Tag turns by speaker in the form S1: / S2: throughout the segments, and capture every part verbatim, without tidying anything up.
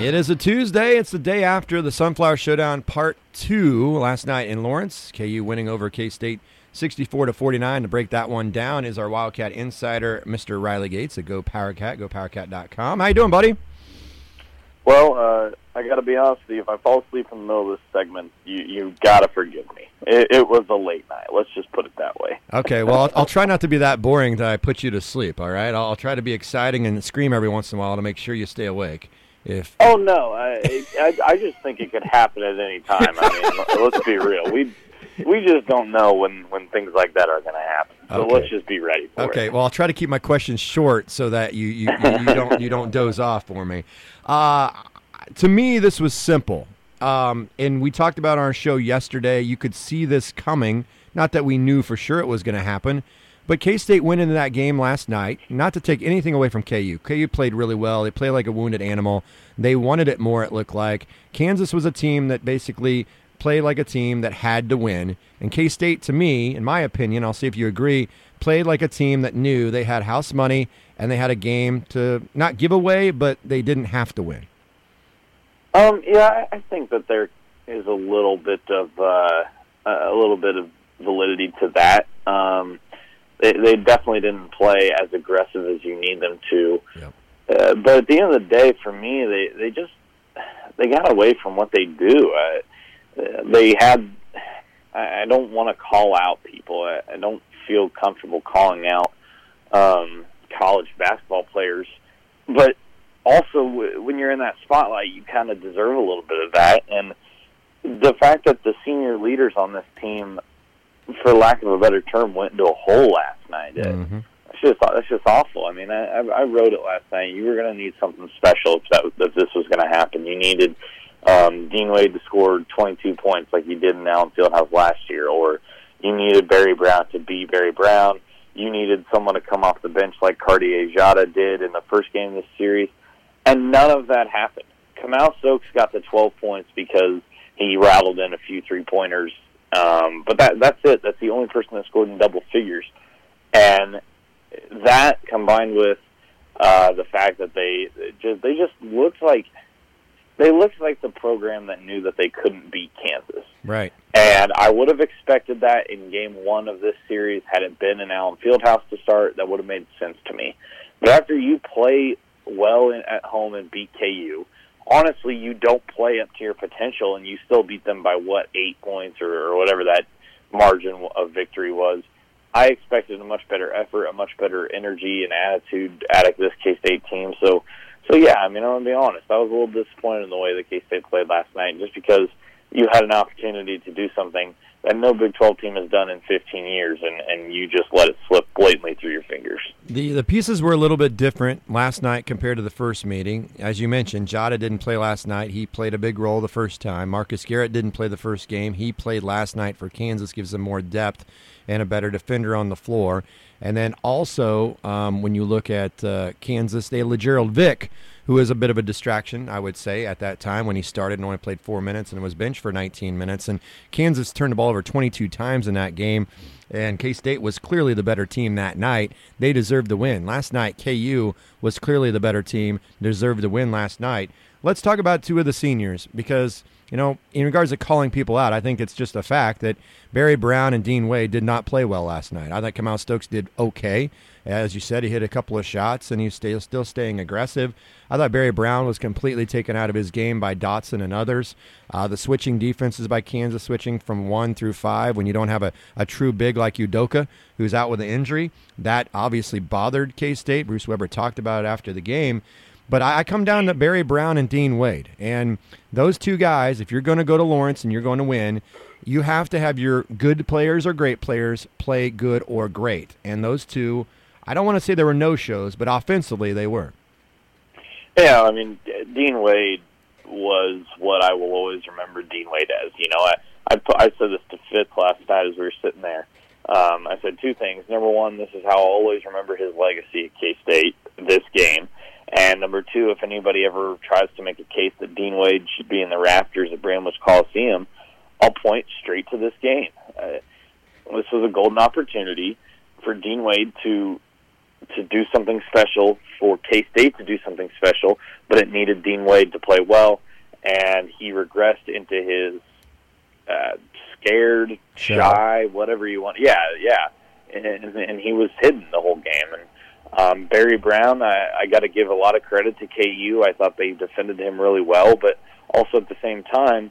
S1: It is a Tuesday. It's the day after the Sunflower Showdown Part two last night in Lawrence. K U winning over K-State sixty-four to forty-nine. To break that one down is our Wildcat insider, Mister Riley Gates at Go Powercat, go powercat dot com. How you doing, buddy?
S2: Well, uh, I got to be honest with you. If I fall asleep in the middle of this segment, you you got to forgive me. It, it was a late night. Let's just put it that way.
S1: Okay, well, I'll, I'll try not to be that boring that I put you to sleep, all right? I'll, I'll try to be exciting and scream every once in a while to make sure you stay awake. If
S2: Oh, no. I, I, I just think it could happen at any time. I mean, let's be real. We we just don't know when, when things like that are going to happen. So
S1: Okay.
S2: let's just be ready for
S1: Okay,
S2: it.
S1: well, I'll try to keep my questions short so that you, you, you, you don't you don't doze off for me. Uh, to me, this was simple. Um, and we talked about on our show yesterday, you could see this coming. Not that we knew for sure it was going to happen. But K-State went into that game last night, not to take anything away from K U. K U played really well. They played like a wounded animal. They wanted it more, it looked like. Kansas was a team that basically played like a team that had to win. And K-State, to me, in my opinion, I'll see if you agree, played like a team that knew they had house money and they had a game to not give away, but they didn't have to win.
S2: Um, yeah, I I think that there is a little bit of uh, a little bit of validity to that. Um, they, they definitely didn't play as aggressive as you need them to.
S1: Yep.
S2: Uh, but at the end of the day, for me, they, they just they got away from what they do. Uh, they had. I, I don't want to call out people. I, I don't feel comfortable calling out um, college basketball players, but also when you're in that spotlight, you kind of deserve a little bit of that. And the fact that the senior leaders on this team, for lack of a better term, went into a hole last night.
S1: Mm-hmm.
S2: That's just that's just awful. I mean, I, I wrote it last night. You were going to need something special if that if this was going to happen. You needed um, Dean Wade to score twenty-two points like he did in Allen Fieldhouse last year, or you needed Barry Brown to be Barry Brown. You needed someone to come off the bench like Cartier Jada did in the first game of this series, and none of that happened. Kamau Stokes got the twelve points because he rattled in a few three-pointers. Um, but that that's it. That's the only person that scored in double figures. And that combined with uh, the fact that they just they just looked like they looked like the program that knew that they couldn't beat Kansas.
S1: Right.
S2: And I would have expected that in game one of this series. Had it been in Allen Fieldhouse to start, that would have made sense to me. But after you play well in, at home and beat K U, honestly, you don't play up to your potential, and you still beat them by, what, eight points or, or whatever that margin of victory was. I expected a much better effort, a much better energy and attitude out of this K-State team. So, so yeah, I mean, I'm going to be honest. I was a little disappointed in the way that K-State played last night just because you had an opportunity to do something that no Big twelve team has done in fifteen years, and, and you just let it slip blatantly through your fingers.
S1: The the pieces were a little bit different last night compared to the first meeting. As you mentioned, Jada didn't play last night. He played a big role the first time. Marcus Garrett didn't play the first game. He played last night for Kansas, gives them more depth and a better defender on the floor. And then also, um, when you look at uh, Kansas, they had LeGerald Vick, who was a bit of a distraction, I would say, at that time when he started and only played four minutes and was benched for nineteen minutes. And Kansas turned the ball over twenty-two times in that game, and K-State was clearly the better team that night. They deserved the win. Last night, K U was clearly the better team, deserved the win last night. Let's talk about two of the seniors because, you know, in regards to calling people out, I think it's just a fact that Barry Brown and Dean Wade did not play well last night. I thought Kamau Stokes did okay. As you said, he hit a couple of shots, and he's still, still staying aggressive. I thought Barry Brown was completely taken out of his game by Dotson and others. Uh, the switching defenses by Kansas, switching from one through five when you don't have a, a true big like Udoka, who's out with an injury, that obviously bothered K-State. Bruce Weber talked about it after the game. But I, I come down to Barry Brown and Dean Wade. And those two guys, if you're going to go to Lawrence and you're going to win, you have to have your good players or great players play good or great. And those two, I don't want to say there were no-shows, but offensively they were.
S2: Yeah, I mean, Dean Wade was what I will always remember Dean Wade as. You know, I I, I said this to Fitz last night as we were sitting there. Um, I said two things. Number one, this is how I'll always remember his legacy at K-State, this game. And number two, if anybody ever tries to make a case that Dean Wade should be in the rafters at Bramlage Coliseum, I'll point straight to this game. Uh, this was a golden opportunity for Dean Wade to to do something special, for K-State to do something special, but it needed Dean Wade to play well, and he regressed into his uh, scared,
S1: sure.
S2: shy, whatever you want. Yeah, yeah. And, and he was hidden the whole game. And um, Barry Brown, I, I got to give a lot of credit to K U. I thought they defended him really well, but also at the same time,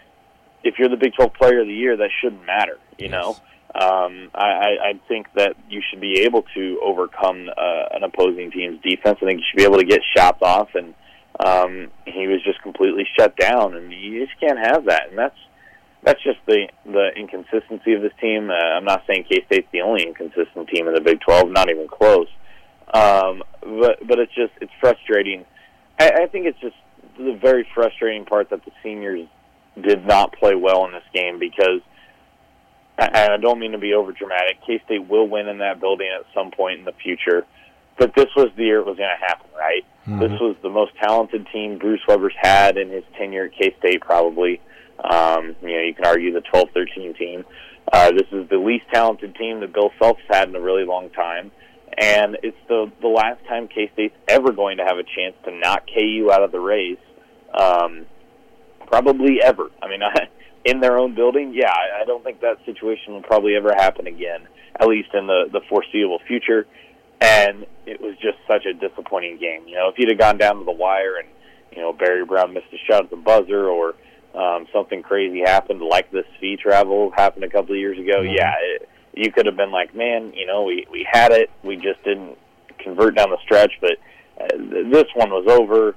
S2: if you're the Big twelve Player of the Year, that shouldn't matter, you yes. know? Um, I, I think that you should be able to overcome uh, an opposing team's defense. I think you should be able to get shots off, and um, he was just completely shut down, and you just can't have that. And that's that's just the the inconsistency of this team. Uh, I'm not saying K-State's the only inconsistent team in the Big twelve, not even close. Um, but but it's just it's frustrating. I, I think it's just the very frustrating part that the seniors did not play well in this game, because. And I don't mean to be overdramatic. K-State will win in that building at some point in the future. But this was the year it was going to happen, right? Mm-hmm. This was the most talented team Bruce Weber's had in his tenure at K-State, probably. Um, you know, you can argue the twelve thirteen team. Uh, this is the least talented team that Bill Self's had in a really long time. And it's the, the last time K-State's ever going to have a chance to knock K U out of the race. Um, probably ever. I mean, I... in their own building, yeah, I don't think that situation will probably ever happen again, at least in the, the foreseeable future. And it was just such a disappointing game. You know, if you'd have gone down to the wire and, you know, Barry Brown missed a shot at the buzzer, or um, something crazy happened, like this fee travel happened a couple of years ago, mm-hmm. yeah, it, you could have been like, man, you know, we, we had it, we just didn't convert down the stretch, but uh, this one was over.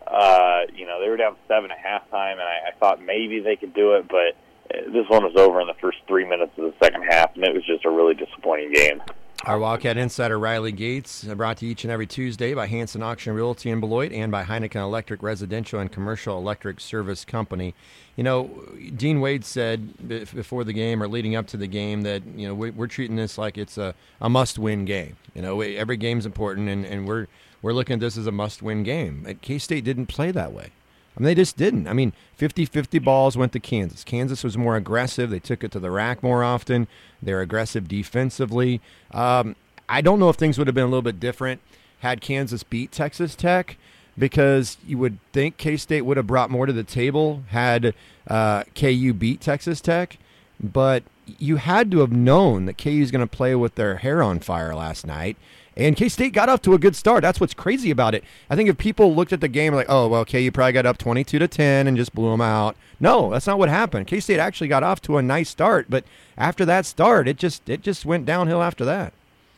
S2: Uh, you know, they were down seven at halftime, and I, I thought maybe they could do it, but this one was over in the first three minutes of the second half, and it was just a really disappointing game.
S1: Our Wildcat Insider, Riley Gates, brought to you each and every Tuesday by Hanson Auction Realty in Beloit and by Heineken Electric Residential and Commercial Electric Service Company. You know, Dean Wade said before the game or leading up to the game that, you know, we're treating this like it's a, a must-win game. You know, every game's important, and, and we're we're looking at this as a must-win game. K-State didn't play that way. I mean, they just didn't. I mean, fifty-fifty balls went to Kansas. Kansas was more aggressive. They took it to the rack more often. They're aggressive defensively. Um, I don't know if things would have been a little bit different had Kansas beat Texas Tech, because you would think K-State would have brought more to the table had uh, K U beat Texas Tech. But you had to have known that K U is going to play with their hair on fire last night. And K-State got off to a good start. That's what's crazy about it. I think if people looked at the game like, oh, well, K U probably got up twenty-two to ten and just blew them out. No, that's not what happened. K-State actually got off to a nice start, but after that start, it just it just went downhill after that.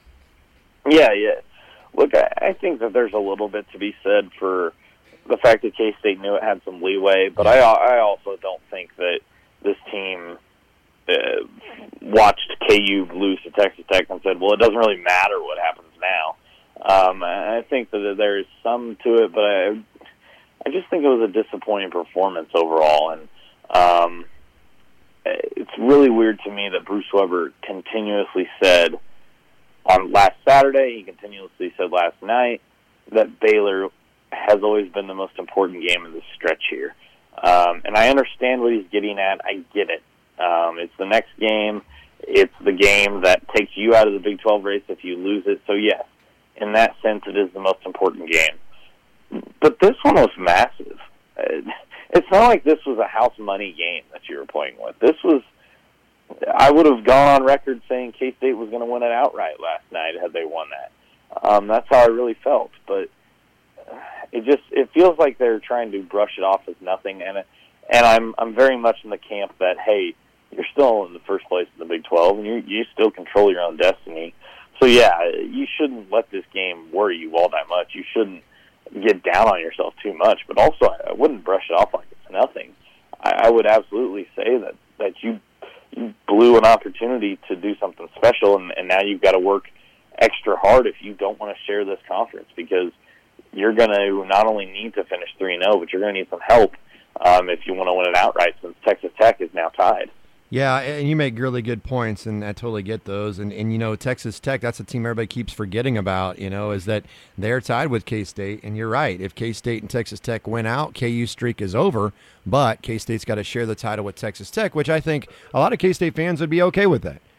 S2: Yeah, yeah. Look, I, I think that there's a little bit to be said for the fact that K-State knew it had some leeway, but I, I also don't think that this team uh, watched K U lose to Texas Tech and said, well, it doesn't really matter what happens now. Um, I think that there is some to it, but I, I just think it was a disappointing performance overall. And um, it's really weird to me that Bruce Weber continuously said on last Saturday, he continuously said last night, that Baylor has always been the most important game in this stretch here. Um, and I understand what he's getting at. I get it. Um, it's the next game. It's the game that takes you out of the Big twelve race if you lose it. So, yes, in that sense, it is the most important game. But this one was massive. It's not like this was a house money game that you were playing with. This was, I would have gone on record saying K-State was going to win it outright last night had they won that. Um, that's how I really felt. But it just, it feels like they're trying to brush it off as nothing. And, and I'm, I'm very much in the camp that, hey, you're still in the first place in the Big twelve, and you, you still control your own destiny. So, yeah, you shouldn't let this game worry you all that much. You shouldn't get down on yourself too much. But also, I wouldn't brush it off like it's nothing. I, I would absolutely say that, that you, you blew an opportunity to do something special, and, and now you've got to work extra hard if you don't want to share this conference, because you're going to not only need to finish three and oh, but you're going to need some help um, if you want to win it outright, since Texas Tech is now tied.
S1: Yeah, and you make really good points, and I totally get those. And, and you know, Texas Tech, that's a team everybody keeps forgetting about, you know, is that they're tied with K-State. And you're right. If K-State and Texas Tech win out, K U's streak is over. But K-State's got to share the title with Texas Tech, which I think a lot of K-State fans would be okay with that.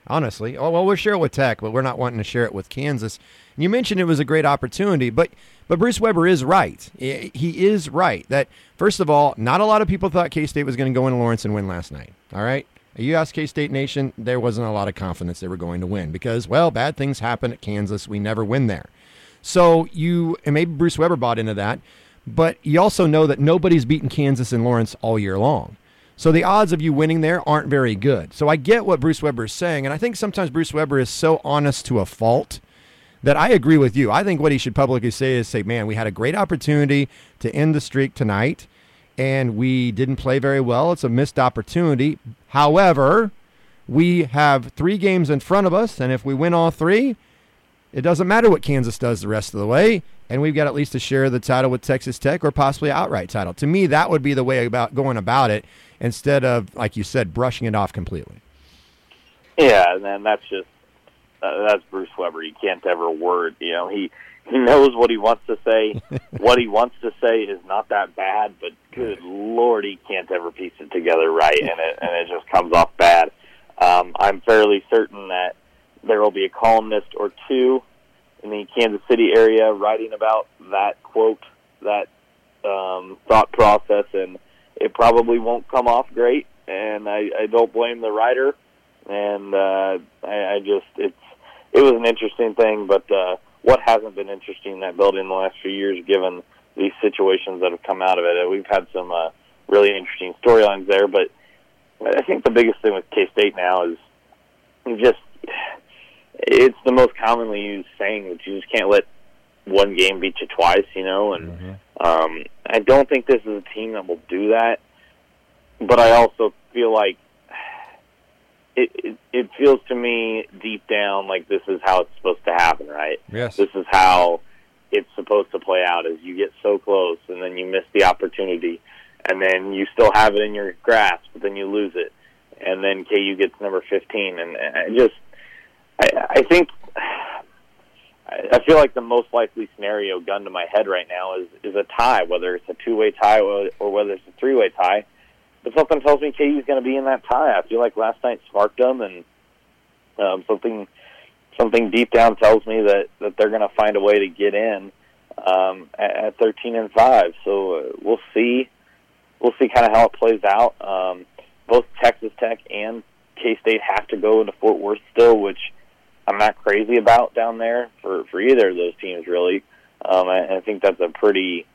S1: honestly. Oh, well, we'll share it with Tech, but we're not wanting to share it with Kansas. And you mentioned it was a great opportunity, but but Bruce Weber is right. He is right that, first of all, not a lot of people thought K-State was going to go into Lawrence and win last night, all right? You ask K-State Nation, there wasn't a lot of confidence they were going to win because, well, bad things happen at Kansas. We never win there. So you, and maybe Bruce Weber bought into that, but you also know that nobody's beaten Kansas and Lawrence all year long. So the odds of you winning there aren't very good. So I get what Bruce Weber is saying, and I think sometimes Bruce Weber is so honest to a fault that I agree with you. I think what he should publicly say is say, man, we had a great opportunity to end the streak tonight, and we didn't play very well. It's a missed opportunity. However, we have three games in front of us, and if we win all three, it doesn't matter what Kansas does the rest of the way, and we've got at least a share of the title with Texas Tech or possibly an outright title. To me, that would be the way about going about it instead of, like you said, brushing it off completely.
S2: Yeah, and then that's just uh, that's Bruce Weber. He can't ever word. You know, he he knows what he wants to say. What he wants to say is not that bad, but good Lord, he can't ever piece it together right, and it and it just comes off bad. Um, I'm fairly certain that there will be a columnist or two in the Kansas City area writing about that quote, that um, thought process, and it probably won't come off great. And I, I don't blame the writer. And uh, I, I just it's it was an interesting thing, but uh, what hasn't been interesting in that building in the last few years, given these situations that have come out of it? We've had some uh, really interesting storylines there, but I think the biggest thing with K-State now is you just it's the most commonly used saying that you just can't let one game beat you twice, you know, and mm-hmm. um, I don't think this is a team that will do that, but I also feel like It, it it feels to me deep down like this is how it's supposed to happen, right?
S1: Yes.
S2: This is how it's supposed to play out, is you get so close and then you miss the opportunity and then you still have it in your grasp, but then you lose it. And then K U gets number fifteen. And I just, I, I think, I feel like the most likely scenario gun to my head right now is, is a tie, whether it's a two-way tie or, or whether it's a three-way tie. But something tells me K U's going to be in that tie. I feel like last night sparked them, and um, something something deep down tells me that, that they're going to find a way to get in um, at, at thirteen and five. So uh, we'll see. We'll see kind of how it plays out. Um, both Texas Tech and K-State have to go into Fort Worth still, which I'm not crazy about down there for, for either of those teams, really. Um, I, I think that's a pretty.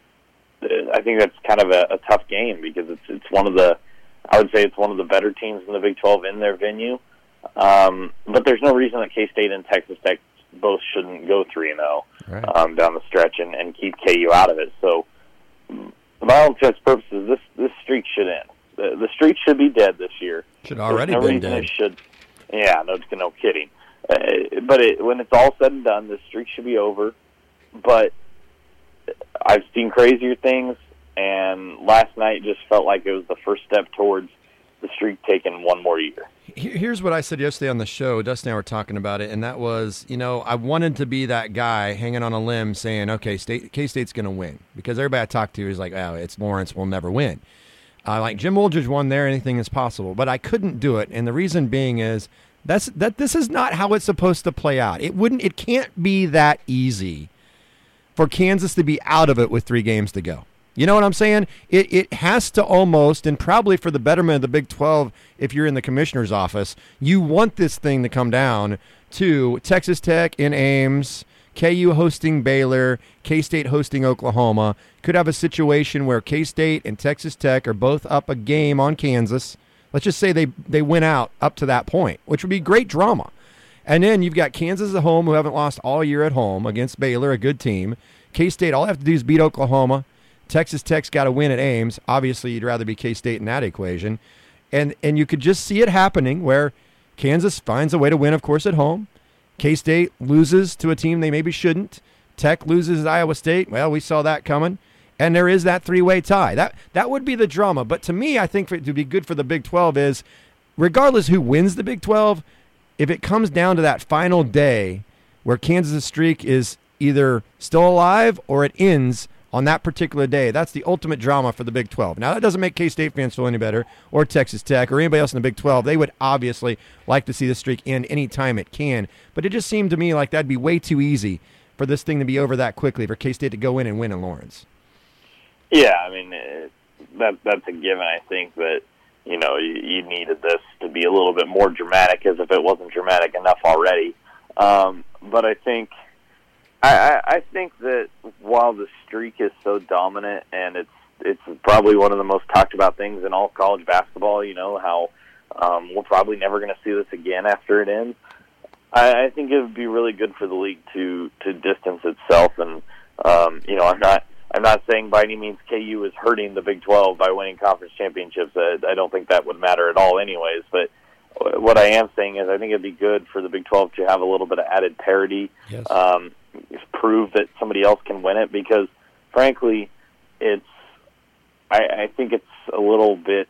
S2: I think that's kind of a, a tough game because it's it's one of the, I would say it's one of the better teams in the Big twelve in their venue. Um, but there's no reason that K-State and Texas Tech both shouldn't go three and zero um, down the stretch and, and keep K U out of it. So, by all intents and purposes, this this streak should end. The, the streak should be dead this year.
S1: Should already
S2: no
S1: been dead.
S2: It should. Yeah, no, no kidding. Uh, but it, when it's all said and done, the streak should be over. But I've seen crazier things, and last night just felt like it was the first step towards the streak taking one more year.
S1: Here's what I said yesterday on the show. Dustin and I were talking about it, and that was, you know, I wanted to be that guy hanging on a limb saying, okay, State, K-State's going to win. Because everybody I talked to is like, oh, it's Lawrence, we'll never win. Uh, like Jim Woolridge won there, anything is possible. But I couldn't do it, and the reason being is that's that this is not how it's supposed to play out. It wouldn't. It can't be that easy for Kansas to be out of it with three games to go. You know what I'm saying? It it has to almost, and probably for the betterment of the Big twelve, if you're in the commissioner's office, you want this thing to come down to Texas Tech in Ames, K U hosting Baylor, K-State hosting Oklahoma. Could have a situation where K-State and Texas Tech are both up a game on Kansas. Let's just say they, they win out up to that point, which would be great drama. And then you've got Kansas at home, who haven't lost all year at home against Baylor, a good team. K-State, all they have to do is beat Oklahoma. Texas Tech's got to win at Ames. Obviously, you'd rather be K-State in that equation. And and you could just see it happening where Kansas finds a way to win, of course, at home. K-State loses to a team they maybe shouldn't. Tech loses at Iowa State. Well, we saw that coming. And there is that three-way tie. That that would be the drama. But to me, I think for it to be good for the Big twelve is, regardless who wins the Big twelve, if it comes down to that final day where Kansas' streak is either still alive or it ends on that particular day. That's the ultimate drama for the Big twelve. Now, that doesn't make K-State fans feel any better, or Texas Tech, or anybody else in the Big twelve. They would obviously like to see the streak end any time it can. But it just seemed to me like that'd be way too easy for this thing to be over that quickly, for K-State to go in and win in Lawrence.
S2: Yeah, I mean, it, that that's a given, I think, that, you know, you, you needed this to be a little bit more dramatic, as if it wasn't dramatic enough already. Um, but I think I, I think that while the streak is so dominant, and it's it's probably one of the most talked about things in all college basketball, you know, how um, we're probably never going to see this again after it ends, I, I think it would be really good for the league to, to distance itself. And, um, you know, I'm not I'm not saying by any means K U is hurting the Big twelve by winning conference championships. I, I don't think that would matter at all anyways, but what I am saying is I think it'd be good for the Big twelve to have a little bit of added parity,
S1: yes.
S2: um, prove that somebody else can win it, because, frankly, it's I, I think it's a little bit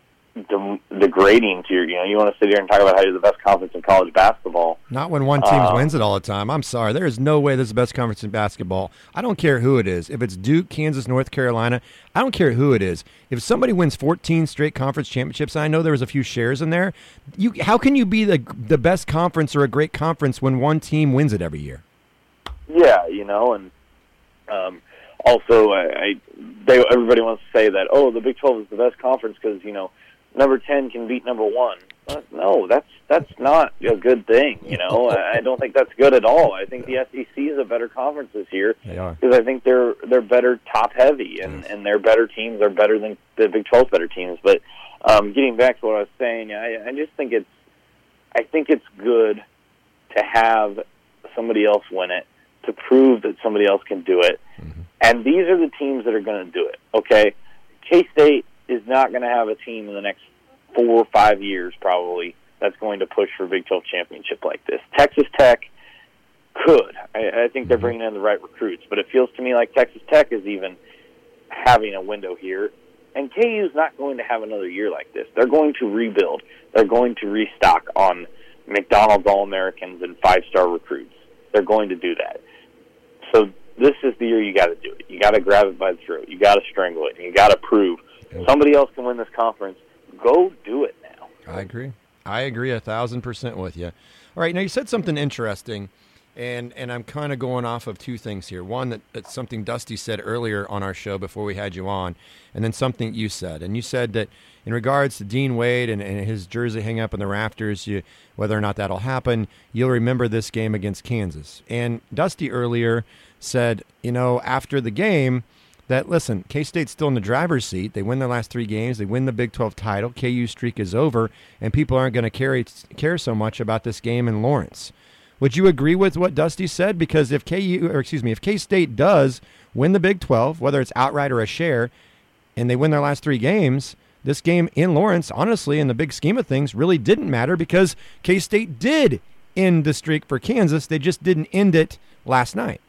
S2: de- degrading to your, you know, you want to sit here and talk about how you're the best conference in college basketball.
S1: Not when one team
S2: uh,
S1: wins it all the time. I'm sorry. There is no way this is the best conference in basketball. I don't care who it is. If it's Duke, Kansas, North Carolina, I don't care who it is. If somebody wins fourteen straight conference championships, and I know there was a few shares in there, you how can you be the the best conference or a great conference when one team wins it every year?
S2: Yeah, you know, and um, also I, I they everybody wants to say that, oh, the Big twelve is the best conference because, you know, number ten can beat number one. But no, that's that's not a good thing. You know, I don't think that's good at all. I think the S E C is a better conference this year because I think they're they're better top heavy, and, and their better teams are better than the Big twelve's better teams. But um, getting back to what I was saying, I, I just think it's I think it's good to have somebody else win it, to prove that somebody else can do it. Mm-hmm. And these are the teams that are going to do it. Okay, K-State is not going to have a team in the next four or five years probably that's going to push for a Big twelve championship like this. Texas Tech could. I, I think they're bringing in the right recruits, but it feels to me like Texas Tech is even having a window here, and K U is not going to have another year like this. They're going to rebuild. They're going to restock on McDonald's All-Americans and five-star recruits. They're going to do that. So this is the year you got to do it. You got to grab it by the throat. You got to strangle it, and you got to prove somebody else can win this conference. Go do it now.
S1: I agree. I agree a thousand percent with you. All right, now you said something interesting, and, and I'm kind of going off of two things here. One, that, that's something Dusty said earlier on our show before we had you on, and then something you said. And you said that in regards to Dean Wade and, and his jersey hang up in the rafters, you, whether or not that'll happen, you'll remember this game against Kansas. And Dusty earlier said, you know, after the game, that, listen, K-State's still in the driver's seat. They win their last three games. They win the Big twelve title. K U's streak is over, and people aren't going to carry care so much about this game in Lawrence. Would you agree with what Dusty said? Because if K U, or excuse me, if K-State does win the Big twelve, whether it's outright or a share, and they win their last three games, this game in Lawrence, honestly, in the big scheme of things, really didn't matter because K-State did end the streak for Kansas. They just didn't end it last night.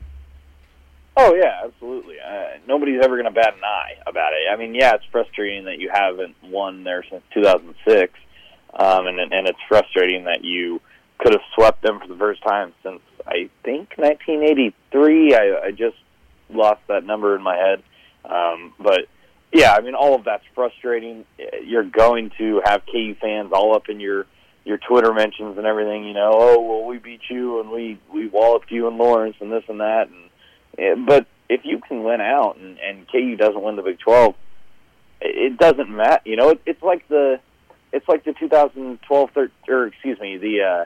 S2: Oh, yeah, absolutely. Uh, nobody's ever going to bat an eye about it. I mean, yeah, it's frustrating that you haven't won there since two thousand six, um, and, and it's frustrating that you could have swept them for the first time since, I think, nineteen eighty-three. I, I just lost that number in my head. Um, but, yeah, I mean, all of that's frustrating. You're going to have K U fans all up in your, your Twitter mentions and everything, you know, oh, well, we beat you and we, we walloped you in Lawrence and this and that, and but if you can win out and, and K U doesn't win the Big twelve, it doesn't matter. You know, it, it's like the it's like the two thousand twelve thirteen, or excuse me, the uh,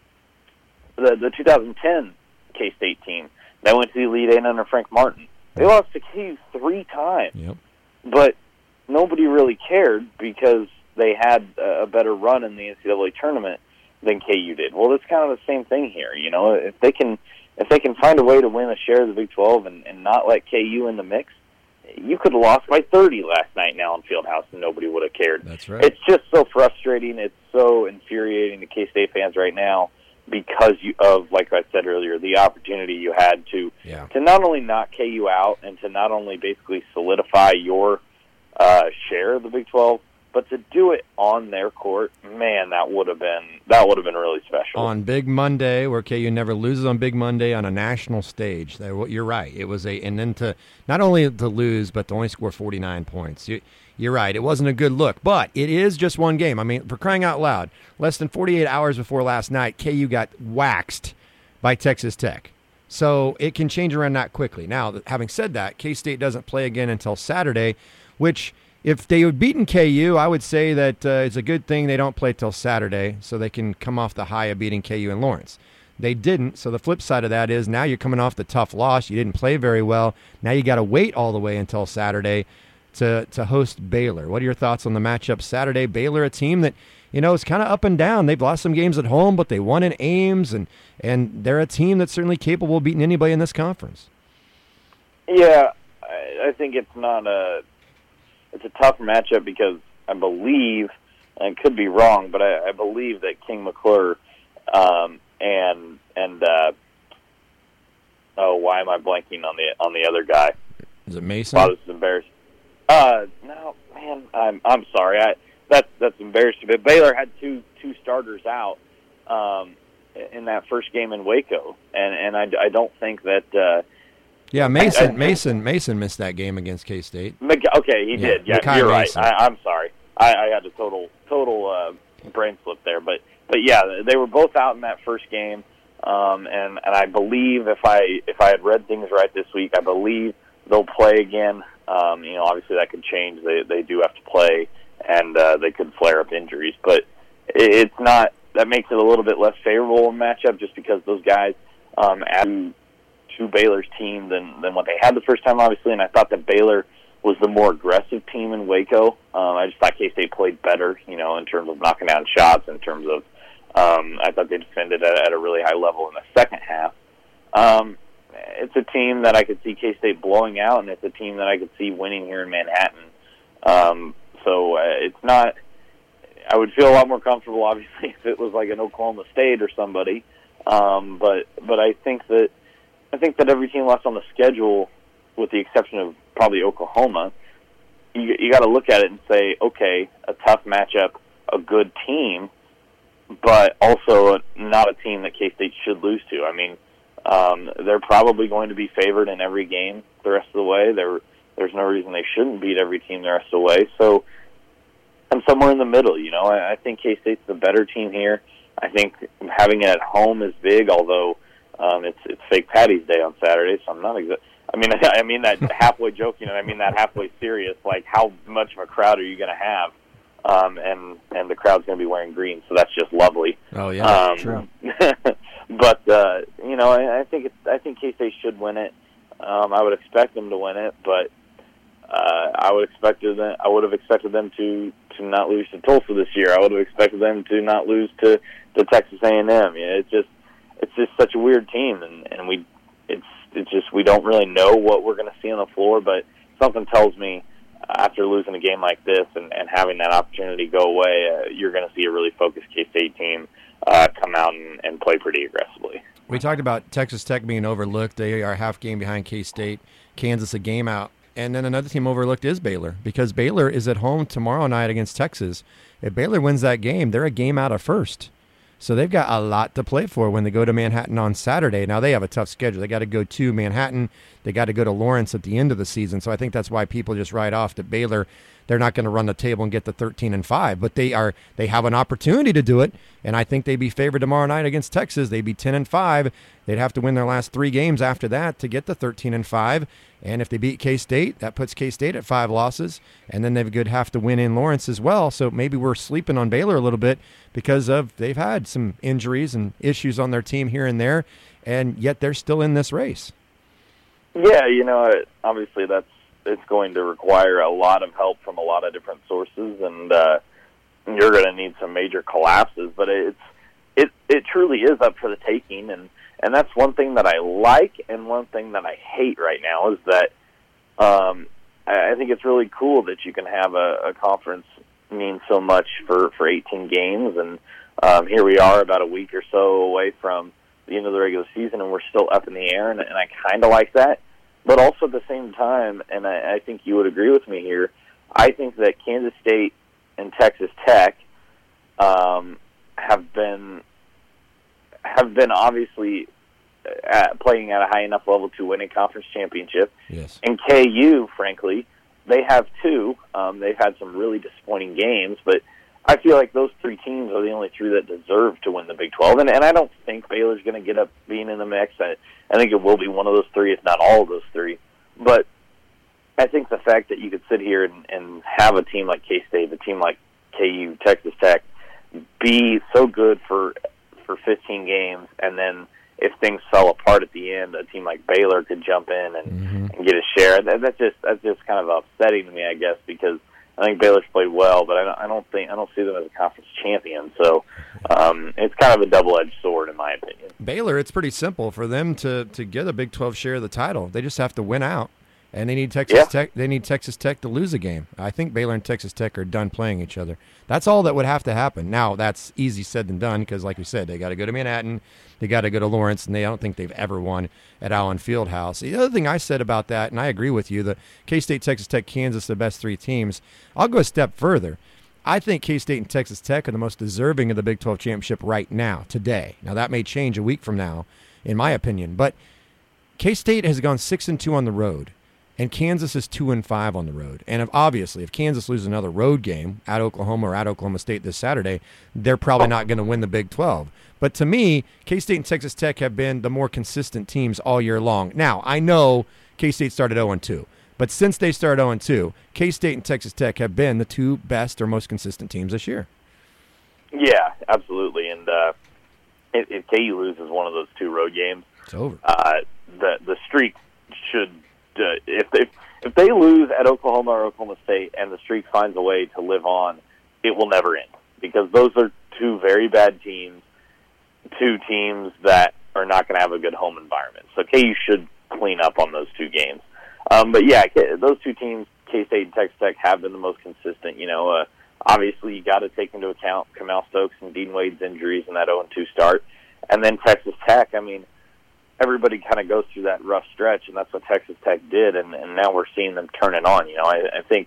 S2: the the two thousand ten K-State team that went to the Elite Eight under Frank Martin. They lost to K U three times,
S1: yep. But
S2: nobody really cared because they had a better run in the N C double A tournament than K U did. Well, it's kind of the same thing here. You know, if they can. If they can find a way to win a share of the Big twelve and, and not let K U in the mix, you could have lost by thirty last night in Allen Fieldhouse and nobody would have cared.
S1: That's right.
S2: It's just so frustrating. It's so infuriating to K-State fans right now because you, of, like I said earlier, the opportunity you had to
S1: yeah.
S2: to not only knock K U out and to not only basically solidify your uh, share of the Big twelve, But to do it on their court, man, that would have been that would have been really special.
S1: On Big Monday, where K U never loses on Big Monday on a national stage. You're right. It was a and then to not only to lose, but to only score forty-nine points. You, you're right. It wasn't a good look, but it is just one game. I mean, for crying out loud, less than forty-eight hours before last night, K U got waxed by Texas Tech. So it can change around that quickly. Now, having said that, K-State doesn't play again until Saturday, which if they had beaten K U, I would say that uh, it's a good thing they don't play till Saturday so they can come off the high of beating K U and Lawrence. They didn't, so the flip side of that is now you're coming off the tough loss. You didn't play very well. Now you got to wait all the way until Saturday to to host Baylor. What are your thoughts on the matchup Saturday? Baylor, a team that, you know, is kind of up and down. They've lost some games at home, but they won in Ames, and, and they're a team that's certainly capable of beating anybody in this conference.
S2: Yeah, I, I think it's not a it's a tough matchup because I believe, and could be wrong, but I, I believe that King McClure um, and and uh, oh, why am I blanking on the on the other guy?
S1: Is it Mason?
S2: Wow, this is embarrassing. Uh, no, man, I'm I'm sorry. I that's that's embarrassing. But Baylor had two two starters out um, in that first game in Waco, and and I, I don't think that. Uh,
S1: Yeah, Mason,
S2: I, I,
S1: Mason, Mason missed that game against K-State.
S2: Okay, he
S1: yeah,
S2: did. Yeah,
S1: Makai
S2: you're
S1: Mason.
S2: right. I, I'm sorry. I, I had a total, total uh, brain slip there. But, but yeah, they were both out in that first game, um, and and I believe if I if I had read things right this week, I believe they'll play again. Um, you know, obviously that could change. They they do have to play, and uh, they could flare up injuries. But it, it's not. That makes it a little bit less favorable matchup, just because those guys um, add to Baylor's team than, than what they had the first time, obviously, and I thought that Baylor was the more aggressive team in Waco. Um, I just thought K-State played better, you know, in terms of knocking down shots, in terms of um, I thought they defended at, at a really high level in the second half. Um, it's a team that I could see K-State blowing out, and it's a team that I could see winning here in Manhattan. Um, so uh, it's not – I would feel a lot more comfortable, obviously, if it was like an Oklahoma State or somebody. Um, but but I think that I think that every team left on the schedule, with the exception of probably Oklahoma, you, you got to look at it and say, okay, a tough matchup, a good team, but also not a team that K-State should lose to. I mean, um, they're probably going to be favored in every game the rest of the way. There, there's no reason they shouldn't beat every team the rest of the way. So I'm somewhere in the middle. You know, I, I think K-State's the better team here. I think having it at home is big, although Um, it's it's Fake Patty's Day on Saturday, so I'm not exa- I mean, I mean that halfway joking, and I mean that halfway serious. Like, how much of a crowd are you going to have? Um, and and the crowd's going to be wearing green, so that's just lovely.
S1: Oh yeah,
S2: um,
S1: true.
S2: But uh, you know, I, I think it's, I think K-State should win it. Um, I would expect them to win it, but uh, I would expect them. I would have expected them to, to not lose to Tulsa this year. I would have expected them to not lose to, to Texas A and M. You know, it's just. It's just such a weird team, and, and we it's it's just we don't really know what we're going to see on the floor. But something tells me after losing a game like this and, and having that opportunity go away, uh, you're going to see a really focused K-State team uh, come out and, and play pretty aggressively.
S1: We talked about Texas Tech being overlooked. They are half game behind K-State. Kansas a game out. And then another team overlooked is Baylor, because Baylor is at home tomorrow night against Texas. If Baylor wins that game, they're a game out of first. So they've got a lot to play for when they go to Manhattan on Saturday. Now, they have a tough schedule. They got to go to Manhattan. They got to go to Lawrence at the end of the season. So I think that's why people just write off that Baylor, they're not going to run the table and get to thirteen and five. But they are they have an opportunity to do it, and I think they'd be favored tomorrow night against Texas. They'd be ten and five. They'd have to win their last three games after that to get to thirteen and five. And if they beat K-State, that puts K-State at five losses, and then they would have to win in Lawrence as well. So maybe we're sleeping on Baylor a little bit because of they've had some injuries and issues on their team here and there, and yet they're still in this race.
S2: Yeah, you know, obviously that's it's going to require a lot of help from a lot of different sources, and uh, you're going to need some major collapses. But it's it it truly is up for the taking, and. And that's one thing that I like, and one thing that I hate right now is that um, I think it's really cool that you can have a, a conference mean so much for, for eighteen games. And um, here we are about a week or so away from the end of the regular season, and we're still up in the air, and, and I kind of like that. But also at the same time, and I, I think you would agree with me here, I think that Kansas State and Texas Tech um, have been have been obviously at, playing at a high enough level to win a conference championship.
S1: Yes.
S2: And K U, frankly, they have too. Um, they've had some really disappointing games, but I feel like those three teams are the only three that deserve to win the Big twelve. And, and I don't think Baylor's going to get up being in the mix. I, I think it will be one of those three, if not all of those three. But I think the fact that you could sit here and, and have a team like K-State, a team like K U, Texas Tech, be so good for for fifteen games, and then if things fell apart at the end, a team like Baylor could jump in and, mm-hmm. and get a share. That, that's just that's just kind of upsetting to me, I guess, because I think Baylor's played well, but I don't, I don't think I don't see them as a conference champion. So um, it's kind of a double-edged sword, in my opinion.
S1: Baylor, it's pretty simple for them to to get a Big twelve share of the title. They just have to win out. And they need Texas
S2: yeah.
S1: Tech. They need Texas Tech to lose a game. I think Baylor and Texas Tech are done playing each other. That's all that would have to happen. Now that's easy said than done because, like you said, they got to go to Manhattan, they got to go to Lawrence, and they I don't think they've ever won at Allen Fieldhouse. The other thing I said about that, and I agree with you, the K-State, Texas Tech, Kansas, the best three teams. I'll go a step further. I think K-State and Texas Tech are the most deserving of the Big twelve championship right now, today. Now that may change a week from now, in my opinion, but K-State has gone six and two on the road. And Kansas is two and five on the road. And if, obviously, if Kansas loses another road game at Oklahoma or at Oklahoma State this Saturday, they're probably not going to win the Big twelve. But to me, K-State and Texas Tech have been the more consistent teams all year long. Now, I know K-State started oh and two. But since they started oh and two, K-State and Texas Tech have been the two best or most consistent teams this year.
S2: Yeah, absolutely. And uh, if, if K U loses one of those two road games,
S1: it's over.
S2: Uh, the the streak should. Uh, if they if they lose at Oklahoma or Oklahoma State and the streak finds a way to live on, it will never end because those are two very bad teams, two teams that are not going to have a good home environment. So K U should clean up on those two games. Um, but yeah, those two teams, K-State and Texas Tech, have been the most consistent. You know, uh, obviously you got to take into account Kamal Stokes and Dean Wade's injuries in that oh and two start, and then Texas Tech. I mean. Everybody kind of goes through that rough stretch, and that's what Texas Tech did, and, and now we're seeing them turn it on. You know, I, I think,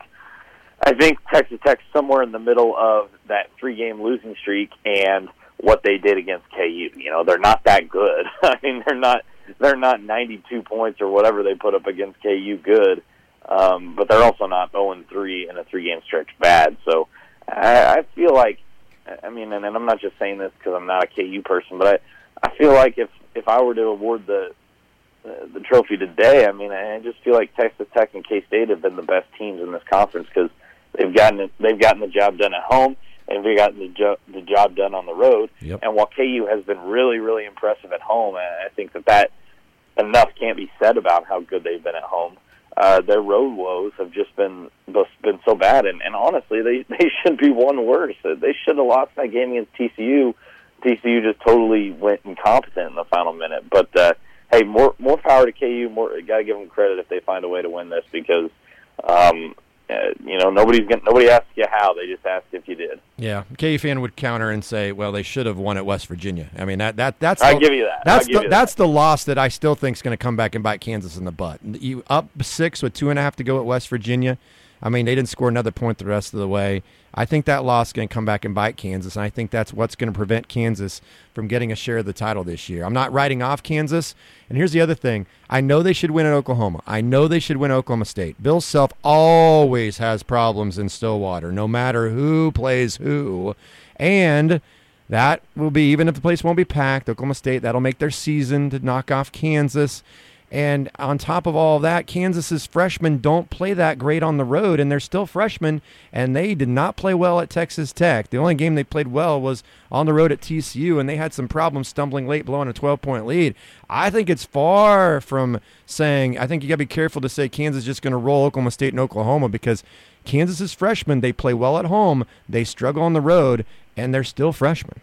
S2: I think Texas Tech's somewhere in the middle of that three-game losing streak and what they did against K U. You know, they're not that good. I mean, they're not, they're not ninety-two points or whatever they put up against K U good, um, but they're also not oh and three in a three-game stretch bad. So I, I feel like, I mean, and, and I'm not just saying this because I'm not a K U person, but I, I feel like if. If I were to award the uh, the trophy today, I mean, I just feel like Texas Tech and K-State have been the best teams in this conference because they've gotten it, they've gotten the job done at home and they've gotten the, jo- the job done on the road.
S1: Yep.
S2: And while K U has been really, really impressive at home, I think that that enough can't be said about how good they've been at home. Uh, their road woes have just been been so bad, and, and honestly, they they should be one worse. They should have lost that game against T C U. T C U just totally went incompetent in the final minute. But, uh, hey, more more power to K U. More got to give them credit if they find a way to win this because, um, uh, you know, nobody's gonna, nobody asks you how. They just ask if you did.
S1: Yeah, K U fan would counter and say, well, they should have won at West Virginia. I mean, that that that's
S2: I'll
S1: the,
S2: give you that.
S1: That's
S2: I'll give
S1: the
S2: you
S1: that's
S2: that.
S1: the loss that I still think is going to come back and bite Kansas in the butt. You up six with two and a half to go at West Virginia. I mean, they didn't score another point the rest of the way. I think that loss is going to come back and bite Kansas, and I think that's what's going to prevent Kansas from getting a share of the title this year. I'm not writing off Kansas, and here's the other thing. I know they should win at Oklahoma. I know they should win Oklahoma State. Bill Self always has problems in Stillwater, no matter who plays who, and that will be, even if the place won't be packed, Oklahoma State, that'll make their season to knock off Kansas. And on top of all of that, Kansas's freshmen don't play that great on the road, and they're still freshmen, and they did not play well at Texas Tech. The only game they played well was on the road at T C U, and they had some problems stumbling late, blowing a twelve-point lead. I think it's far from saying, I think you got to be careful to say Kansas is just going to roll Oklahoma State and Oklahoma because Kansas's freshmen, they play well at home, they struggle on the road, and they're still freshmen.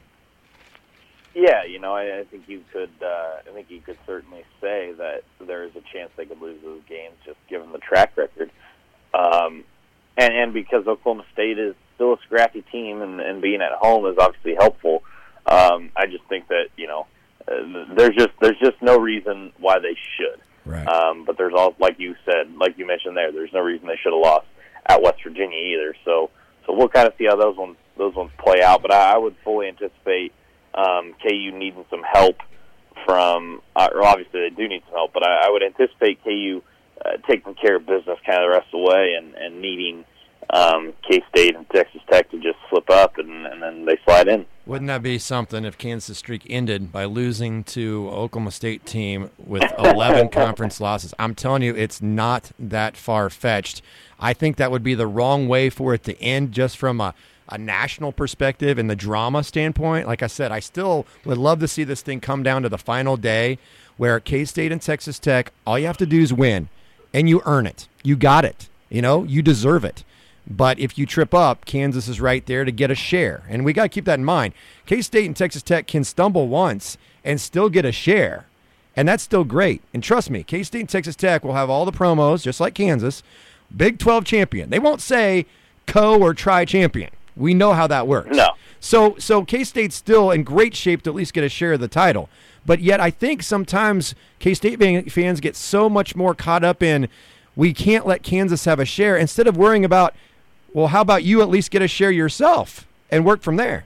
S2: Yeah, you know, I, I think you could. Uh, I think you could certainly say that there is a chance they could lose those games, just given the track record, um, and and because Oklahoma State is still a scrappy team, and, and being at home is obviously helpful. Um, I just think that you know, uh, there's just there's just no reason why they should.
S1: Right.
S2: Um, but there's all, like you said, like you mentioned there, there's no reason they should have lost at West Virginia either. So so we'll kind of see how those ones those ones play out. But I, I would fully anticipate um, K U needing some help from, uh, or obviously they do need some help, but I, I would anticipate K U uh, taking care of business kind of the rest of the way and, and needing um, K-State and Texas Tech to just slip up, and, and then they slide in.
S1: Wouldn't that be something if Kansas streak ended by losing to Oklahoma State team with eleven conference losses? I'm telling you, it's not that far-fetched. I think that would be the wrong way for it to end just from a, a national perspective and the drama standpoint. Like I said, I still would love to see this thing come down to the final day where K-State and Texas Tech, all you have to do is win, and you earn it. You got it. You know, you deserve it. But if you trip up, Kansas is right there to get a share. And we got to keep that in mind. K-State and Texas Tech can stumble once and still get a share. And that's still great. And trust me, K-State and Texas Tech will have all the promos, just like Kansas. Big twelve champion. They won't say co or tri champion. We know how that works.
S2: No.
S1: So, so K-State's still in great shape to at least get a share of the title. But yet I think sometimes K-State fans get so much more caught up in we can't let Kansas have a share instead of worrying about, well, how about you at least get a share yourself and work from there?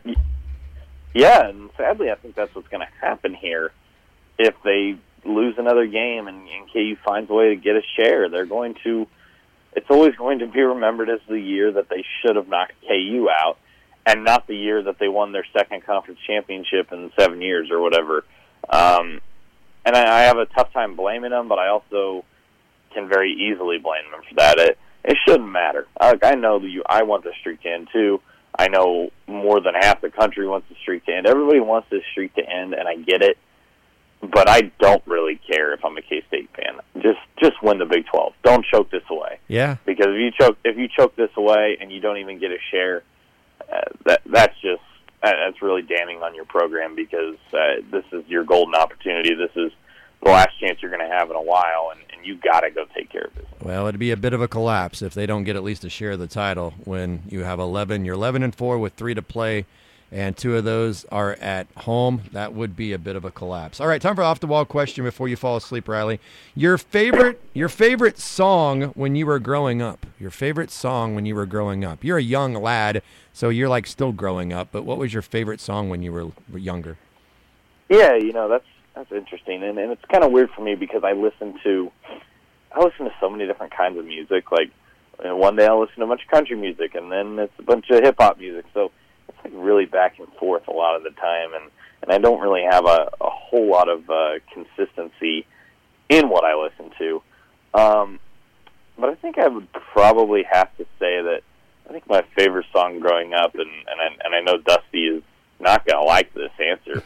S2: Yeah, and sadly, I think that's what's going to happen here. If they lose another game and, and K U finds a way to get a share, they're going to – it's always going to be remembered as the year that they should have knocked K U out and not the year that they won their second conference championship in seven years or whatever. Um, and I, I have a tough time blaming them, but I also can very easily blame them for that. It, It shouldn't matter. I, I know that you. I want the streak to end too. I know more than half the country wants the streak to end. Everybody wants this streak to end, and I get it. But I don't really care if I'm a K-State fan. Just, just win the Big twelve. Don't choke this away.
S1: Yeah.
S2: Because if you choke, if you choke this away and you don't even get a share, uh, that that's just uh, that's really damning on your program because uh, this is your golden opportunity. This is the last chance you're going to have in a while, and, and you got to go take care of it.
S1: Well, it'd be a bit of a collapse if they don't get at least a share of the title when you have eleven. You're eleven and four with three to play, and two of those are at home. That would be a bit of a collapse. All right, time for off the wall question before you fall asleep, Riley. Your favorite, your favorite song when you were growing up. Your favorite song when you were growing up. You're a young lad, so you're like still growing up. But what was your favorite song when you were younger?
S2: Yeah, you know that's. That's interesting, and, and it's kind of weird for me because I listen to, I listen to so many different kinds of music. Like, you know, one day I'll listen to a bunch of country music, and then it's a bunch of hip hop music. So it's like really back and forth a lot of the time, and, and I don't really have a, a whole lot of uh, consistency in what I listen to. Um, but I think I would probably have to say that I think my favorite song growing up, and and I, and I know Dusty is not going to like this answer.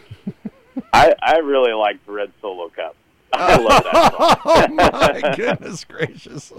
S2: I, I really liked Red Solo Cup. I love that song.
S1: Oh, my goodness gracious.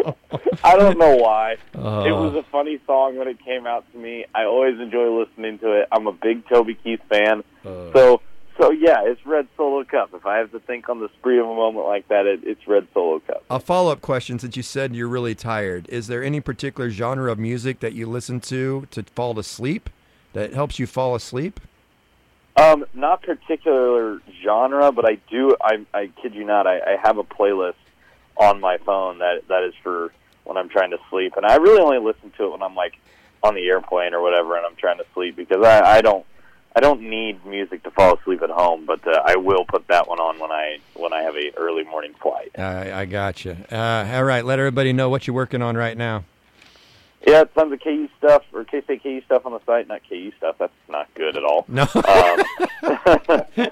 S2: I don't know why.
S1: Uh,
S2: it was a funny song when it came out to me. I always enjoy listening to it. I'm a big Toby Keith fan.
S1: Uh,
S2: so, so yeah, it's Red Solo Cup. If I have to think on the spree of a moment like that, it, it's Red Solo Cup.
S1: A follow-up question, since you said you're really tired. Is there any particular genre of music that you listen to to fall asleep that helps you fall asleep?
S2: Um, not particular genre, but I do. I, I kid you not. I, I have a playlist on my phone that that is for when I'm trying to sleep, and I really only listen to it when I'm like on the airplane or whatever, and I'm trying to sleep because I, I don't I don't need music to fall asleep at home, but uh, I will put that one on when I when I have a early morning flight.
S1: I, I gotcha. Uh, all right, let everybody know what you're working on right now.
S2: Yeah, tons of K U stuff, or K-State K U stuff on the site. Not K U stuff. That's not good at all.
S1: No.
S2: Um,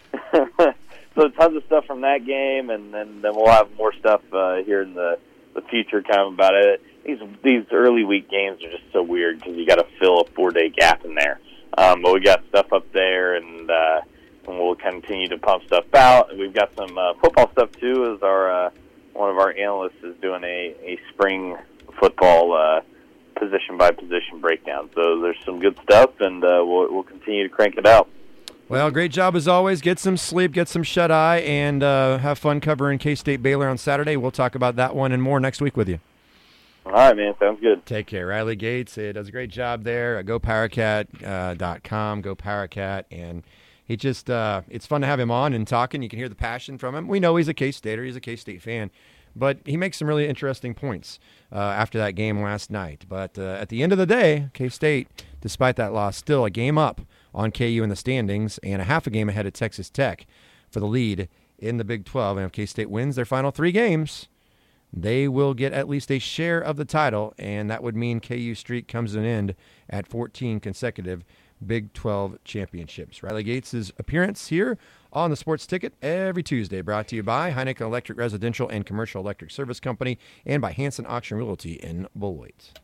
S2: so tons of stuff from that game, and then, then we'll have more stuff uh, here in the, the future kind of about it. These these early week games are just so weird because you got to fill a four-day gap in there. Um, but we got stuff up there, and, uh, and we'll continue to pump stuff out. And we've got some uh, football stuff, too, as our uh, one of our analysts is doing a, a spring football uh, position-by-position breakdown. So there's some good stuff, and uh, we'll, we'll continue to crank it out.
S1: Well, great job as always. Get some sleep, get some shut-eye, and uh, have fun covering K-State Baylor on Saturday. We'll talk about that one and more next week with you.
S2: All right, man. Sounds good.
S1: Take care. Riley Gates uh, does a great job there at go power cat dot com, uh, GoPowerCat, and he just, uh, it's fun to have him on and talking. You can hear the passion from him. We know he's a K-Stater. He's a K-State fan. But he makes some really interesting points uh, after that game last night. But uh, at the end of the day, K-State, despite that loss, still a game up on K U in the standings and a half a game ahead of Texas Tech for the lead in the Big twelve. And if K-State wins their final three games, they will get at least a share of the title, and that would mean K U streak comes to an end at fourteen consecutive Big twelve championships. Riley Gates' appearance here on the Sports Ticket every Tuesday, brought to you by Heineken Electric Residential and Commercial Electric Service Company and by Hanson Auction Realty in Beloit.